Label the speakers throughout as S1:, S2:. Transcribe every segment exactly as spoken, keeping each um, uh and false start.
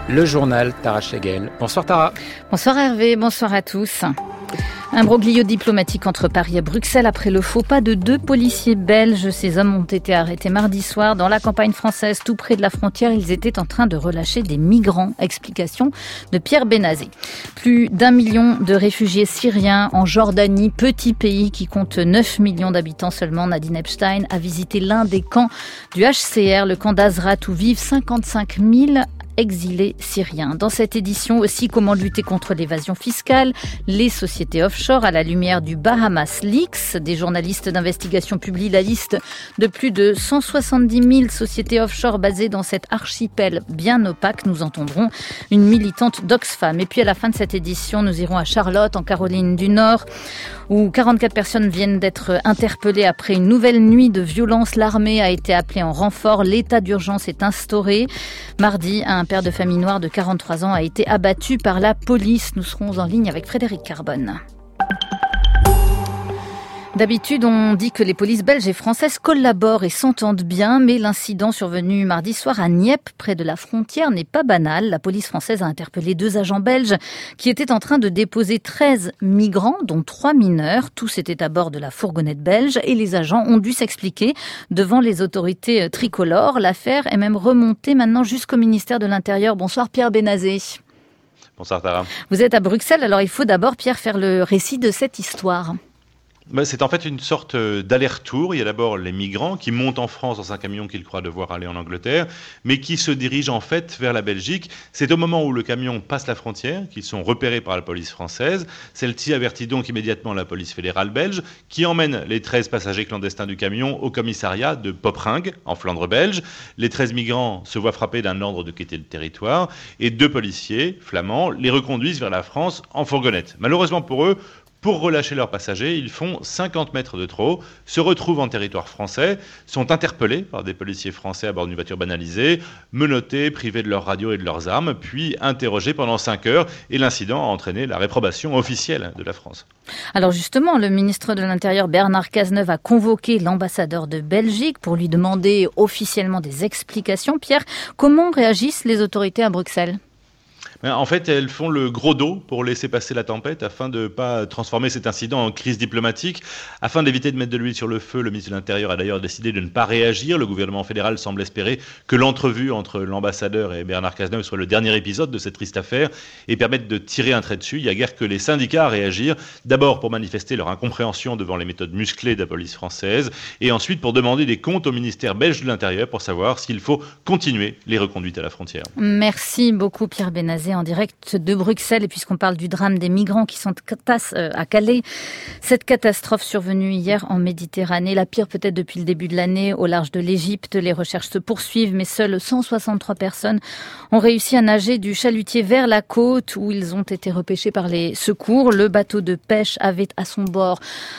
S1: le journal Tara Chegel. Bonsoir Tara.
S2: Bonsoir Hervé, bonsoir à tous. Un broglio diplomatique entre Paris et Bruxelles après le faux pas de deux policiers belges. Ces hommes ont été arrêtés mardi soir dans la campagne française, tout près de la frontière. Ils étaient en train de relâcher des migrants. Explication de Pierre Benazé. Plus d'un million de réfugiés syriens en Jordanie, petit pays qui compte neuf millions d'habitants seulement. Nadine Epstein a visité l'un des camps du H C R, le camp d'Azrat, où vivent cinquante-cinq mille exilés syriens. Dans cette édition aussi, comment lutter contre l'évasion fiscale, les sociétés offshore à la lumière du Bahamas Leaks. Des journalistes d'investigation publient la liste de plus de cent soixante-dix mille sociétés offshore basées dans cet archipel bien opaque. Nous entendrons une militante d'Oxfam. Et puis à la fin de cette édition, nous irons à Charlotte, en Caroline du Nord, où quarante-quatre personnes viennent d'être interpellées après une nouvelle nuit de violence. L'armée a été appelée en renfort. L'état d'urgence est instauré. Mardi, un père de famille noire de quarante-trois ans a été abattu par la police. Nous serons en ligne avec Frédéric Carbone. D'habitude, on dit que les polices belges et françaises collaborent et s'entendent bien, mais l'incident survenu mardi soir à Nieppe, près de la frontière, n'est pas banal. La police française a interpellé deux agents belges qui étaient en train de déposer treize migrants, dont trois mineurs. Tous étaient à bord de la fourgonnette belge et les agents ont dû s'expliquer devant les autorités tricolores. L'affaire est même remontée maintenant jusqu'au ministère de l'Intérieur. Bonsoir Pierre Benazé.
S3: Bonsoir Tara.
S2: Vous êtes à Bruxelles, alors il faut d'abord, Pierre, faire le récit de cette histoire.
S3: C'est en fait une sorte d'aller-retour. Il y a d'abord les migrants qui montent en France dans un camion qu'ils croient devoir aller en Angleterre, mais qui se dirigent en fait vers la Belgique. C'est au moment où le camion passe la frontière qu'ils sont repérés par la police française. Celle-ci avertit donc immédiatement la police fédérale belge, qui emmène les treize passagers clandestins du camion au commissariat de Poperingue, en Flandre belge. Les treize migrants se voient frappés d'un ordre de quitter le territoire, et deux policiers flamands les reconduisent vers la France en fourgonnette. Malheureusement pour eux, pour relâcher leurs passagers, ils font cinquante mètres de trop, se retrouvent en territoire français, sont interpellés par des policiers français à bord d'une voiture banalisée, menottés, privés de leur radio et de leurs armes, puis interrogés pendant cinq heures. Et l'incident a entraîné la réprobation officielle de la France.
S2: Alors justement, le ministre de l'Intérieur Bernard Cazeneuve a convoqué l'ambassadeur de Belgique pour lui demander officiellement des explications. Pierre, comment réagissent les autorités à Bruxelles ?
S3: En fait, elles font le gros dos pour laisser passer la tempête afin de ne pas transformer cet incident en crise diplomatique. Afin d'éviter de mettre de l'huile sur le feu, le ministre de l'Intérieur a d'ailleurs décidé de ne pas réagir. Le gouvernement fédéral semble espérer que l'entrevue entre l'ambassadeur et Bernard Cazeneuve soit le dernier épisode de cette triste affaire et permette de tirer un trait dessus. Il n'y a guère que les syndicats à réagir. D'abord pour manifester leur incompréhension devant les méthodes musclées de la police française et ensuite pour demander des comptes au ministère belge de l'Intérieur pour savoir s'il faut continuer les reconduites à la frontière.
S2: Merci beaucoup Pierre Benazé en direct de Bruxelles. Et puisqu'on parle du drame des migrants qui sont à Calais, cette catastrophe survenue hier en Méditerranée, la pire peut-être depuis le début de l'année, au large de l'Égypte. Les recherches se poursuivent, mais seules cent soixante-trois personnes ont réussi à nager du chalutier vers la côte où ils ont été repêchés par les secours. Le bateau de pêche avait à son bord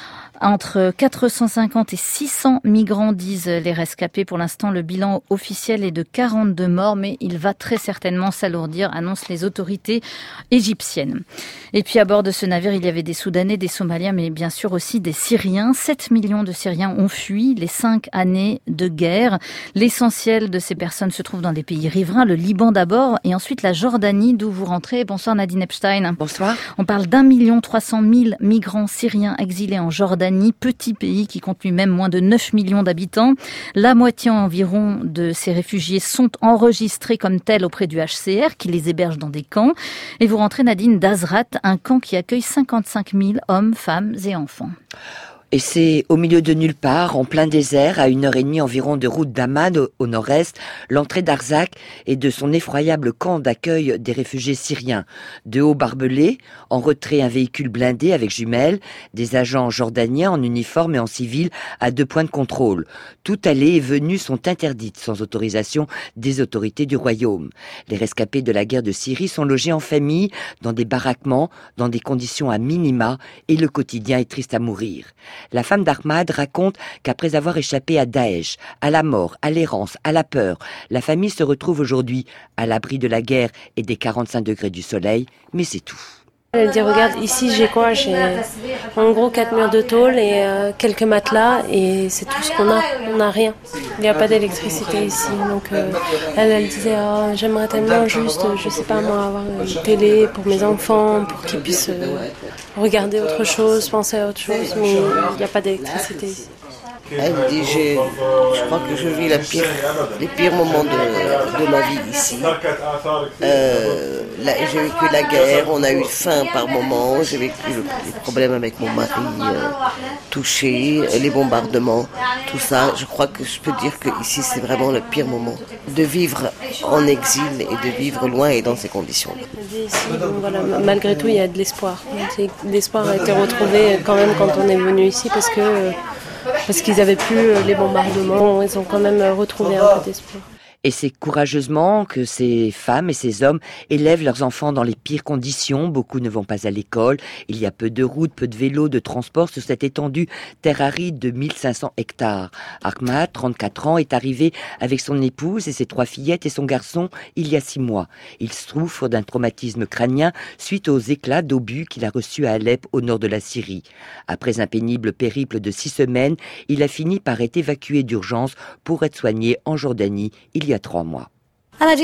S2: entre quatre cent cinquante et six cents migrants, disent les rescapés. Pour l'instant, le bilan officiel est de quarante-deux morts, mais il va très certainement s'alourdir, annoncent les autorités égyptiennes. Et puis à bord de ce navire, il y avait des Soudanais, des Somaliens, mais bien sûr aussi des Syriens. sept millions de Syriens ont fui les cinq années de guerre. L'essentiel de ces personnes se trouve dans des pays riverains, le Liban d'abord, et ensuite la Jordanie, d'où vous rentrez. Bonsoir Nadine Epstein.
S4: Bonsoir.
S2: On parle d'un million trois cent mille migrants syriens exilés en Jordanie. Petit pays qui compte lui-même moins de neuf millions d'habitants. La moitié environ de ces réfugiés sont enregistrés comme tels auprès du H C R qui les héberge dans des camps. Et vous rentrez Nadine d'Azrat, un camp qui accueille cinquante-cinq mille hommes, femmes et enfants.
S4: Et c'est au milieu de nulle part, en plein désert, à une heure et demie environ de route d'Amman, au, au nord-est, l'entrée d'Arzak et de son effroyable camp d'accueil des réfugiés syriens. De hauts barbelés, en retrait un véhicule blindé avec jumelles, des agents jordaniens en uniforme et en civil à deux points de contrôle. Toute allée et venue sont interdites sans autorisation des autorités du royaume. Les rescapés de la guerre de Syrie sont logés en famille, dans des baraquements, dans des conditions à minima, et le quotidien est triste à mourir. La femme d'Ahmad raconte qu'après avoir échappé à Daesh, à la mort, à l'errance, à la peur, la famille se retrouve aujourd'hui à l'abri de la guerre et des quarante-cinq degrés du soleil, mais c'est tout.
S5: Elle dit regarde ici j'ai quoi, j'ai en gros quatre murs de tôle et euh, quelques matelas et c'est tout ce qu'on a, on n'a rien. Il n'y a pas d'électricité ici donc euh, elle elle disait oh, j'aimerais tellement juste je sais pas moi avoir une télé pour mes enfants pour qu'ils puissent euh, regarder autre chose, penser à autre chose mais il n'y a pas d'électricité ici.
S6: Elle me dit, j'ai, je crois que je vis la pire, les pires moments de, de ma vie ici. Euh, là, j'ai vécu la guerre, on a eu faim par moments, j'ai vécu le, les problèmes avec mon mari euh, touché, les bombardements, tout ça. Je crois que je peux dire que ici c'est vraiment le pire moment de vivre en exil et de vivre loin et dans ces conditions.
S5: Ici, bon, voilà, malgré tout, il y a de l'espoir. L'espoir a été retrouvé quand même quand on est venu ici parce que Parce qu'ils n'avaient plus les bombardements, ils ont quand même retrouvé un peu d'espoir.
S4: Et c'est courageusement que ces femmes et ces hommes élèvent leurs enfants dans les pires conditions. Beaucoup ne vont pas à l'école. Il y a peu de routes, peu de vélos, de transports sur cette étendue terre aride de mille cinq cents hectares. Ahmad, trente-quatre ans, est arrivé avec son épouse et ses trois fillettes et son garçon il y a six mois. Il souffre d'un traumatisme crânien suite aux éclats d'obus qu'il a reçus à Alep, au nord de la Syrie. Après un pénible périple de six semaines, il a fini par être évacué d'urgence pour être soigné en Jordanie il y a il y a trois mois.
S6: Ils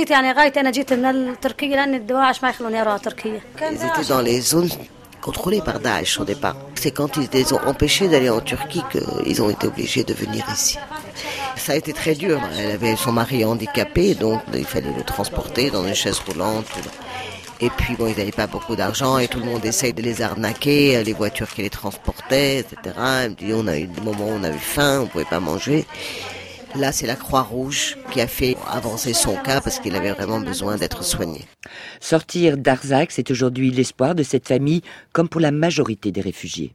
S6: étaient dans les zones contrôlées par Daesh au départ. C'est quand ils les ont empêchés d'aller en Turquie qu'ils ont été obligés de venir ici. Ça a été très dur. Elle avait son mari handicapé, donc il fallait le transporter dans une chaise roulante. Et puis bon, ils n'avaient pas beaucoup d'argent et tout le monde essaye de les arnaquer, les voitures qui les transportaient, et cetera. Elle me dit, on a eu des moments où on avait faim, on ne pouvait pas manger. Là, c'est la Croix-Rouge qui a fait avancer son cas parce qu'il avait vraiment besoin d'être soigné.
S4: Sortir d'Arzak, c'est aujourd'hui l'espoir de cette famille, comme pour la majorité des réfugiés.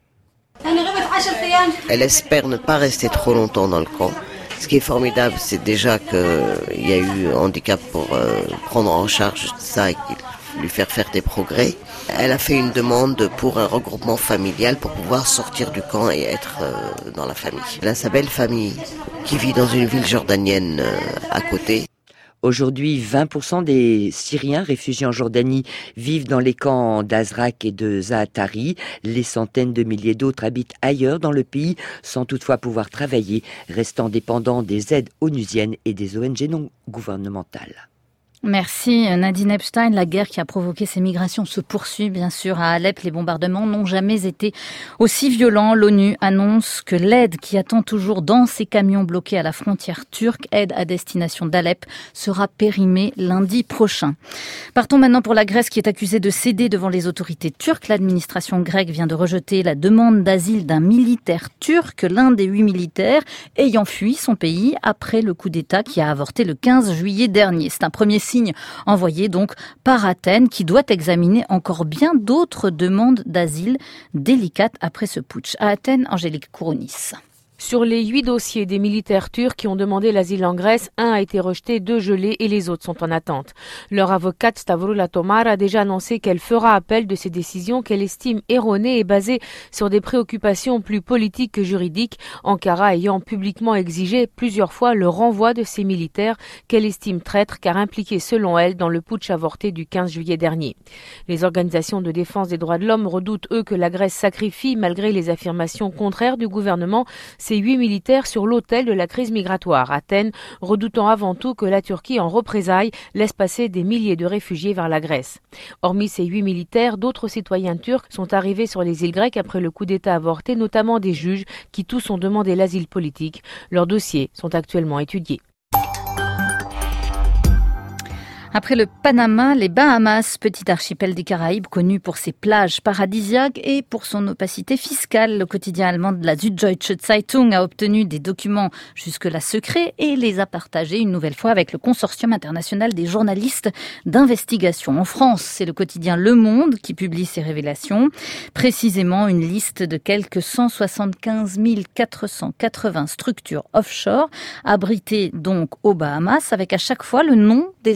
S6: Elle espère ne pas rester trop longtemps dans le camp. Ce qui est formidable, c'est déjà qu'il y a eu un handicap pour euh, prendre en charge ça et lui faire faire des progrès. Elle a fait une demande pour un regroupement familial pour pouvoir sortir du camp et être euh, dans la famille. Elle a sa belle famille qui vit dans une ville jordanienne euh, à côté.
S4: Aujourd'hui, vingt pour cent des Syriens réfugiés en Jordanie vivent dans les camps d'Azraq et de Zaatari. Les centaines de milliers d'autres habitent ailleurs dans le pays sans toutefois pouvoir travailler, restant dépendants des aides onusiennes et des O N G non gouvernementales.
S2: Merci Nadine Epstein. La guerre qui a provoqué ces migrations se poursuit bien sûr à Alep. Les bombardements n'ont jamais été aussi violents. L'ONU annonce que l'aide qui attend toujours dans ces camions bloqués à la frontière turque, aide à destination d'Alep, sera périmée lundi prochain. Partons maintenant pour la Grèce qui est accusée de céder devant les autorités turques. L'administration grecque vient de rejeter la demande d'asile d'un militaire turc, l'un des huit militaires ayant fui son pays après le coup d'État qui a avorté le quinze juillet dernier. C'est un premier signe envoyé donc par Athènes qui doit examiner encore bien d'autres demandes d'asile délicates après ce putsch. À Athènes, Angélique Kourounis.
S7: Sur les huit dossiers des militaires turcs qui ont demandé l'asile en Grèce, un a été rejeté, deux gelés et les autres sont en attente. Leur avocate Stavroula Tomar a déjà annoncé qu'elle fera appel de ces décisions qu'elle estime erronées et basées sur des préoccupations plus politiques que juridiques, Ankara ayant publiquement exigé plusieurs fois le renvoi de ces militaires qu'elle estime traîtres car impliqués selon elle dans le putsch avorté du quinze juillet dernier. Les organisations de défense des droits de l'homme redoutent eux que la Grèce sacrifie, malgré les affirmations contraires du gouvernement, ces huit militaires sur l'autel de la crise migratoire. Athènes redoutant avant tout que la Turquie, en représailles, laisse passer des milliers de réfugiés vers la Grèce. Hormis ces huit militaires, d'autres citoyens turcs sont arrivés sur les îles grecques après le coup d'État avorté, notamment des juges qui tous ont demandé l'asile politique. Leurs dossiers sont actuellement étudiés.
S2: Après le Panama, les Bahamas, petit archipel des Caraïbes connu pour ses plages paradisiaques et pour son opacité fiscale. Le quotidien allemand de la Süddeutsche Zeitung a obtenu des documents jusque-là secrets et les a partagés une nouvelle fois avec le consortium international des journalistes d'investigation. En France, c'est le quotidien Le Monde qui publie ces révélations. Précisément, une liste de quelques cent soixante-quinze mille quatre cent quatre-vingts structures offshore abritées donc aux Bahamas avec à chaque fois le nom des administrateurs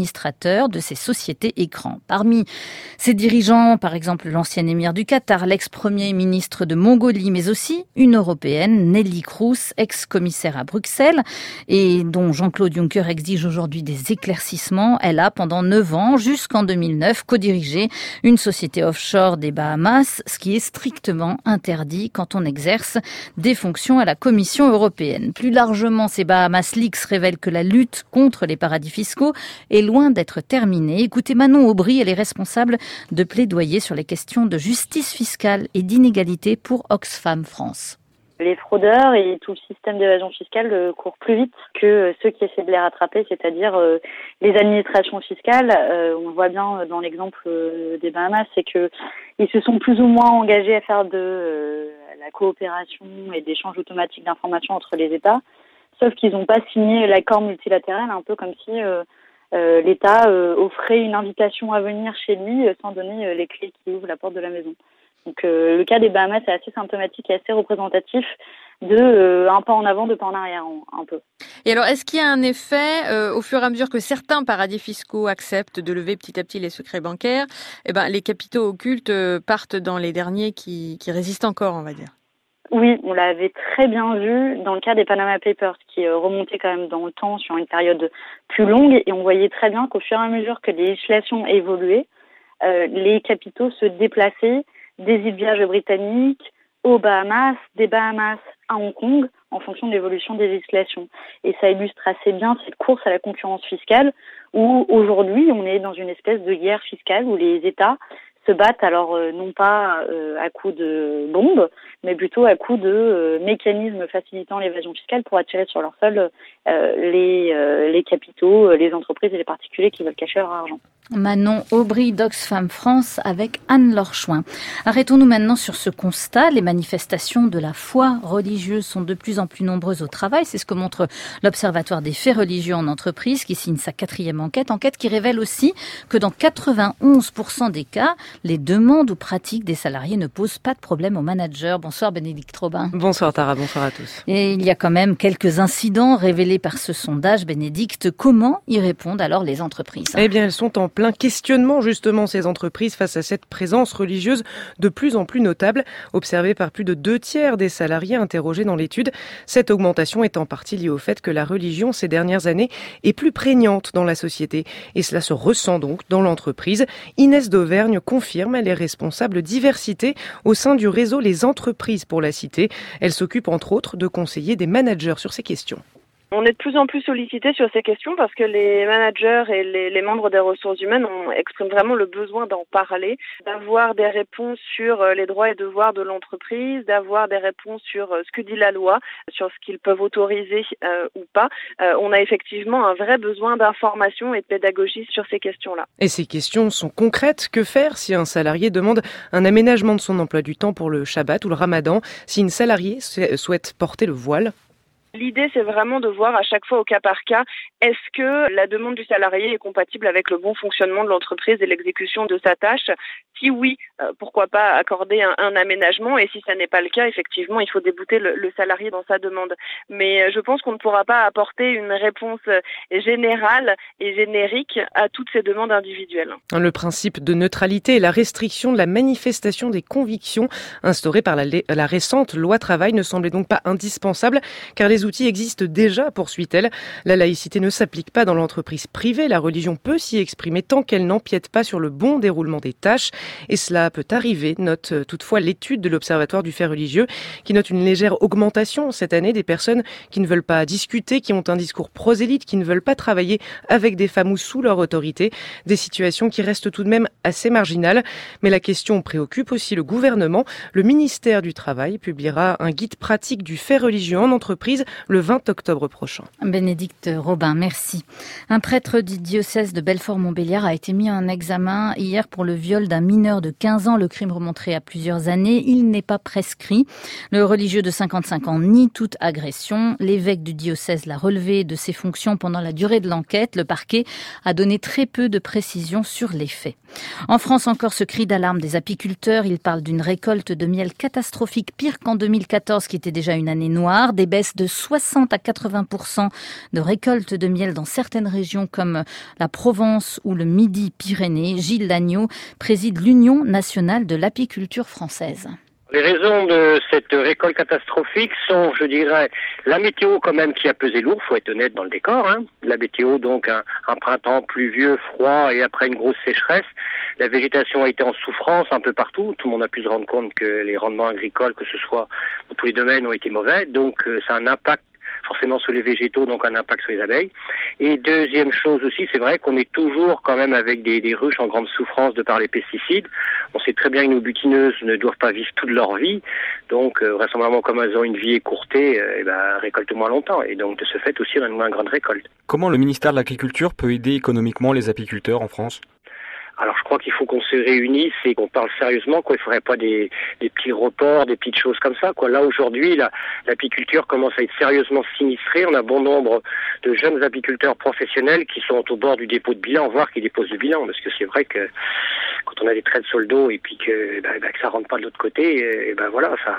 S2: administrateurs de ces sociétés écrans. Parmi ces dirigeants, par exemple l'ancien émir du Qatar, l'ex-premier ministre de Mongolie, mais aussi une européenne, Neelie Kroes, ex-commissaire à Bruxelles, et dont Jean-Claude Juncker exige aujourd'hui des éclaircissements. Elle a, pendant neuf ans, jusqu'en deux mille neuf, co-dirigé une société offshore des Bahamas, ce qui est strictement interdit quand on exerce des fonctions à la Commission européenne. Plus largement, ces Bahamas Leaks révèlent que la lutte contre les paradis fiscaux est loin d'être terminée. Écoutez Manon Aubry, elle est responsable de plaidoyer sur les questions de justice fiscale et d'inégalité pour Oxfam France.
S8: Les fraudeurs et tout le système d'évasion fiscale euh, courent plus vite que euh, ceux qui essaient de les rattraper, c'est-à-dire euh, les administrations fiscales. Euh, on le voit bien dans l'exemple euh, des Bahamas, c'est que ils se sont plus ou moins engagés à faire de euh, la coopération et d'échanges automatiques d'informations entre les États, sauf qu'ils n'ont pas signé l'accord multilatéral, un peu comme si euh, euh, l'État euh, offrait une invitation à venir chez lui euh, sans donner euh, les clés qui ouvrent la porte de la maison. Donc euh, le cas des Bahamas est assez symptomatique et assez représentatif de euh, un pas en avant, deux pas en arrière, un, un peu.
S9: Et alors, est-ce qu'il y a un effet, euh, au fur et à mesure que certains paradis fiscaux acceptent de lever petit à petit les secrets bancaires, eh ben, les capitaux occultes euh, partent dans les derniers qui, qui résistent encore, on va dire?
S8: Oui, on l'avait très bien vu dans le cas des Panama Papers, qui euh, remontaient quand même dans le temps sur une période plus longue, et on voyait très bien qu'au fur et à mesure que les législations évoluaient, euh, les capitaux se déplaçaient des îles Vierges britanniques aux Bahamas, des Bahamas à Hong Kong, en fonction de l'évolution des législations. Et ça illustre assez bien cette course à la concurrence fiscale, où aujourd'hui on est dans une espèce de guerre fiscale où les États se battent, alors euh, non pas euh, à coups de bombes, mais plutôt à coups de euh, mécanismes facilitant l'évasion fiscale pour attirer sur leur sol euh, les, euh, les capitaux, les entreprises et les particuliers qui veulent cacher leur argent.
S2: Manon Aubry d'Oxfam France avec Anne-Laure Chouin. Arrêtons-nous maintenant sur ce constat. Les manifestations de la foi religieuse sont de plus en plus nombreuses au travail. C'est ce que montre l'Observatoire des faits religieux en entreprise qui signe sa quatrième enquête. Enquête qui révèle aussi que dans quatre-vingt-onze pour cent des cas, les demandes ou pratiques des salariés ne posent pas de problème aux managers. Bonsoir Bénédicte Robin.
S10: Bonsoir Tara, bonsoir à tous.
S2: Et il y a quand même quelques incidents révélés par ce sondage. Bénédicte, comment y répondent alors les entreprises?
S10: Eh bien, elles sont en plein questionnement justement, ces entreprises, face à cette présence religieuse de plus en plus notable, observée par plus de deux tiers des salariés interrogés dans l'étude. Cette augmentation est en partie liée au fait que la religion ces dernières années est plus prégnante dans la société. Et cela se ressent donc dans l'entreprise. Inès d'Auvergne confirme, elle est responsable diversité au sein du réseau Les Entreprises pour la Cité. Elle s'occupe entre autres de conseiller des managers sur ces questions.
S11: On est de plus en plus sollicité sur ces questions parce que les managers et les, les membres des ressources humaines ont, expriment vraiment le besoin d'en parler, d'avoir des réponses sur les droits et devoirs de l'entreprise, d'avoir des réponses sur ce que dit la loi, sur ce qu'ils peuvent autoriser euh, ou pas. Euh, on a effectivement un vrai besoin d'information et de pédagogie sur ces questions-là.
S10: Et ces questions sont concrètes. Que faire si un salarié demande un aménagement de son emploi du temps pour le Shabbat ou le Ramadan, si une salariée souhaite porter le voile?
S11: L'idée, c'est vraiment de voir à chaque fois au cas par cas, est-ce que la demande du salarié est compatible avec le bon fonctionnement de l'entreprise et l'exécution de sa tâche? Si oui, euh, pourquoi pas accorder un, un aménagement? Et si ça n'est pas le cas, effectivement, il faut débouter le, le salarié dans sa demande. Mais euh, je pense qu'on ne pourra pas apporter une réponse générale et générique à toutes ces demandes individuelles.
S10: Le principe de neutralité et la restriction de la manifestation des convictions instaurée par la, la récente loi travail ne semblaient donc pas indispensables, car les Les outils existent déjà, poursuit-elle. La laïcité ne s'applique pas dans l'entreprise privée. La religion peut s'y exprimer tant qu'elle n'empiète pas sur le bon déroulement des tâches. Et cela peut arriver, note toutefois l'étude de l'Observatoire du fait religieux, qui note une légère augmentation cette année des personnes qui ne veulent pas discuter, qui ont un discours prosélyte, qui ne veulent pas travailler avec des femmes ou sous leur autorité. Des situations qui restent tout de même assez marginales. Mais la question préoccupe aussi le gouvernement. Le ministère du Travail publiera un guide pratique du fait religieux en entreprise le vingt octobre prochain.
S2: Bénédicte Robin, merci. Un prêtre du diocèse de Belfort-Montbéliard a été mis en examen hier pour le viol d'un mineur de quinze ans. Le crime remonterait à plusieurs années. Il n'est pas prescrit. Le religieux de cinquante-cinq ans nie toute agression. L'évêque du diocèse l'a relevé de ses fonctions pendant la durée de l'enquête. Le parquet a donné très peu de précisions sur les faits. En France encore, ce cri d'alarme des apiculteurs. Ils parlent d'une récolte de miel catastrophique, pire qu'en deux mille quatorze, qui était déjà une année noire. Des baisses de soixante à quatre-vingts pour cent de récolte de miel dans certaines régions comme la Provence ou le Midi-Pyrénées. Gilles Lagneau préside l'Union nationale de l'apiculture française.
S12: Les raisons de cette récolte catastrophique sont, je dirais, la météo quand même qui a pesé lourd, faut être honnête dans le décor. Hein. La météo, donc un, un printemps pluvieux, froid et après une grosse sécheresse. La végétation a été en souffrance un peu partout. Tout le monde a pu se rendre compte que les rendements agricoles, que ce soit dans tous les domaines, ont été mauvais. Donc euh, ça a un impact forcément sur les végétaux, donc un impact sur les abeilles. Et deuxième chose aussi, c'est vrai qu'on est toujours quand même avec des, des ruches en grande souffrance de par les pesticides. On sait très bien que nos butineuses ne doivent pas vivre toute leur vie, donc euh, vraisemblablement comme elles ont une vie écourtée, euh, et ben, récoltent moins longtemps, et donc de ce fait aussi on a une moins grande récolte.
S13: Comment le ministère de l'Agriculture peut aider économiquement les apiculteurs en France ?
S12: Alors je crois qu'il faut qu'on se réunisse et qu'on parle sérieusement, quoi. Il ne faudrait pas des, des petits reports, des petites choses comme ça, quoi. Là aujourd'hui, la, l'apiculture commence à être sérieusement sinistrée. On a bon nombre de jeunes apiculteurs professionnels qui sont au bord du dépôt de bilan, voire qui déposent le bilan, parce que c'est vrai que quand on a des traits de sur le dos et puis que, ben, ben, que ça rentre pas de l'autre côté, et ben voilà, ça,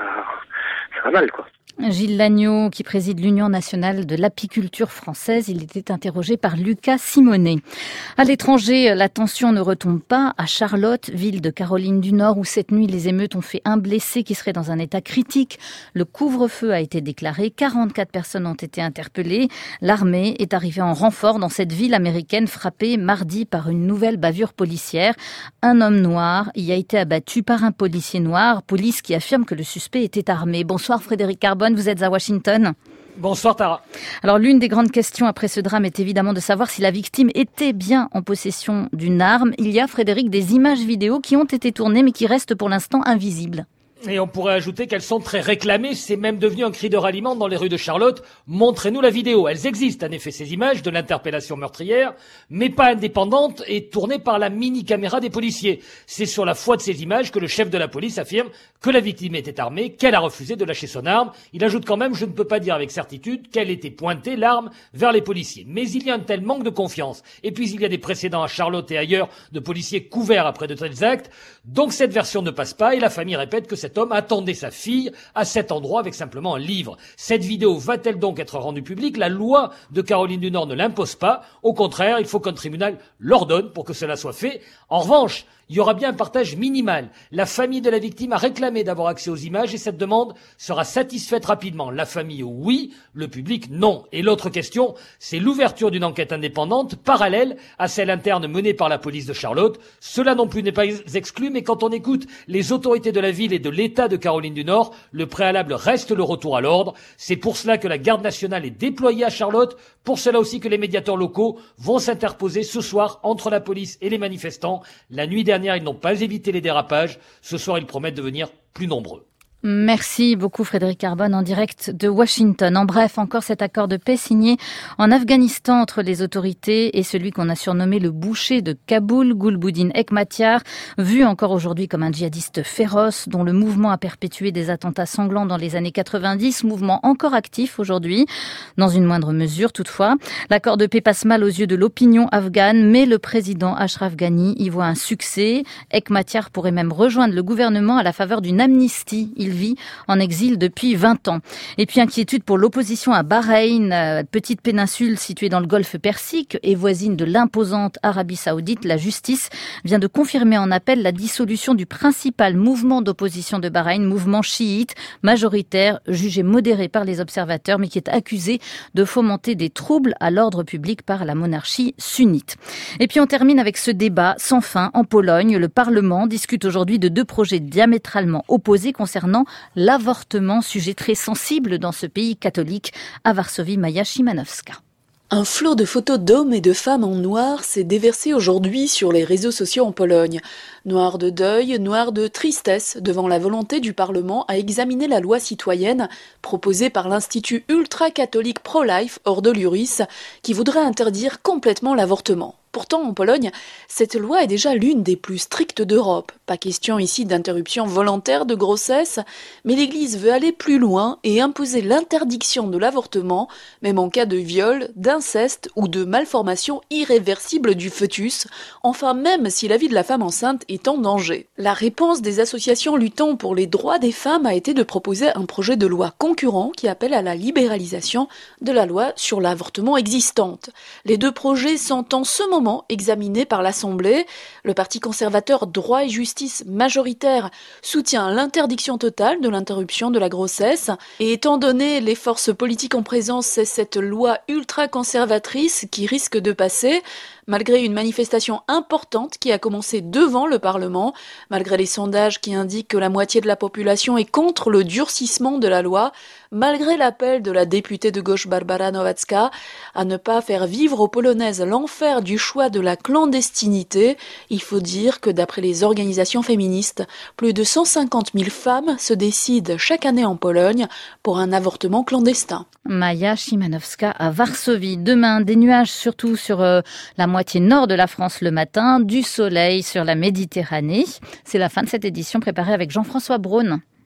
S12: ça va mal, quoi.
S2: Gilles Lagneau, qui préside l'Union nationale de l'apiculture française, il était interrogé par Lucas Simonet. À l'étranger, la tension ne retombe pas. À Charlotte, ville de Caroline du Nord, où cette nuit les émeutes ont fait un blessé qui serait dans un état critique. Le couvre-feu a été déclaré. quarante-quatre personnes ont été interpellées. L'armée est arrivée en renfort dans cette ville américaine frappée mardi par une nouvelle bavure policière. Un homme noir y a été abattu par un policier noir. Police qui affirme que le suspect était armé. Bonsoir Frédéric Carbone. Vous êtes à Washington.
S14: Bonsoir Tara.
S2: Alors l'une des grandes questions après ce drame est évidemment de savoir si la victime était bien en possession d'une arme. Il y a, Frédéric, des images vidéo qui ont été tournées mais qui restent pour l'instant invisibles.
S14: Et on pourrait ajouter qu'elles sont très réclamées, c'est même devenu un cri de ralliement dans les rues de Charlotte. Montrez-nous la vidéo. Elles existent, en effet, ces images de l'interpellation meurtrière, mais pas indépendantes et tournées par la mini-caméra des policiers. C'est sur la foi de ces images que le chef de la police affirme que la victime était armée, qu'elle a refusé de lâcher son arme. Il ajoute quand même, je ne peux pas dire avec certitude qu'elle était pointée, l'arme, vers les policiers. Mais il y a un tel manque de confiance. Et puis il y a des précédents à Charlotte et ailleurs de policiers couverts après de tels actes. Donc cette version ne passe pas et la famille répète que cette Cet homme attendait sa fille à cet endroit avec simplement un livre. Cette vidéo va-t-elle donc être rendue publique ? La loi de Caroline du Nord ne l'impose pas. Au contraire, il faut qu'un tribunal l'ordonne pour que cela soit fait. En revanche, il y aura bien un partage minimal. La famille de la victime a réclamé d'avoir accès aux images et cette demande sera satisfaite rapidement. La famille, oui. Le public, non. Et l'autre question, c'est l'ouverture d'une enquête indépendante parallèle à celle interne menée par la police de Charlotte. Cela non plus n'est pas exclu, mais quand on écoute les autorités de la ville et de l'État de Caroline du Nord, le préalable reste le retour à l'ordre. C'est pour cela que la garde nationale est déployée à Charlotte. Pour cela aussi que les médiateurs locaux vont s'interposer ce soir entre la police et les manifestants. La nuit dernière, ils n'ont pas évité les dérapages. Ce soir, ils promettent de venir plus nombreux.
S2: Merci beaucoup Frédéric Carbone en direct de Washington. En bref, encore cet accord de paix signé en Afghanistan entre les autorités et celui qu'on a surnommé le boucher de Kaboul, Gulbuddin Hekmatyar, vu encore aujourd'hui comme un djihadiste féroce dont le mouvement a perpétué des attentats sanglants dans les années quatre-vingt-dix, mouvement encore actif aujourd'hui, dans une moindre mesure toutefois. L'accord de paix passe mal aux yeux de l'opinion afghane, mais le président Ashraf Ghani y voit un succès. Hekmatyar pourrait même rejoindre le gouvernement à la faveur d'une amnistie. Il vit en exil depuis vingt ans. Et puis inquiétude pour l'opposition à Bahreïn, petite péninsule située dans le golfe Persique et voisine de l'imposante Arabie Saoudite. La justice vient de confirmer en appel la dissolution du principal mouvement d'opposition de Bahreïn, mouvement chiite, majoritaire, jugé modéré par les observateurs, mais qui est accusé de fomenter des troubles à l'ordre public par la monarchie sunnite. Et puis on termine avec ce débat sans fin en Pologne. Le Parlement discute aujourd'hui de deux projets diamétralement opposés concernant l'avortement, sujet très sensible dans ce pays catholique. À Varsovie, Maya Szymanowska.
S15: Un flot de photos d'hommes et de femmes en noir s'est déversé aujourd'hui sur les réseaux sociaux en Pologne. Noir de deuil, noir de tristesse devant la volonté du Parlement à examiner la loi citoyenne proposée par l'Institut ultra-catholique Pro-Life Ordo Iuris qui voudrait interdire complètement l'avortement. Pourtant, en Pologne, cette loi est déjà l'une des plus strictes d'Europe. Pas question ici d'interruption volontaire de grossesse, mais l'Église veut aller plus loin et imposer l'interdiction de l'avortement, même en cas de viol, d'inceste ou de malformation irréversible du fœtus, enfin même si la vie de la femme enceinte est en danger. La réponse des associations luttant pour les droits des femmes a été de proposer un projet de loi concurrent qui appelle à la libéralisation de la loi sur l'avortement existante. Les deux projets sont en ce moment examiné par l'Assemblée. Le Parti conservateur Droit et Justice majoritaire soutient l'interdiction totale de l'interruption de la grossesse. Et étant donné les forces politiques en présence, c'est cette loi ultra-conservatrice qui risque de passer, malgré une manifestation importante qui a commencé devant le Parlement, malgré les sondages qui indiquent que la moitié de la population est contre le durcissement de la loi, malgré l'appel de la députée de gauche Barbara Nowacka à ne pas faire vivre aux Polonaises l'enfer du choix de la clandestinité. Il faut dire que d'après les organisations féministes, plus de cent cinquante mille femmes se décident chaque année en Pologne pour un avortement clandestin.
S2: Maja Szymanowska à Varsovie. Demain, des nuages surtout sur euh, la moitié nord de la France le matin, du soleil sur la Méditerranée. C'est la fin de cette édition préparée avec Jean-François Braun.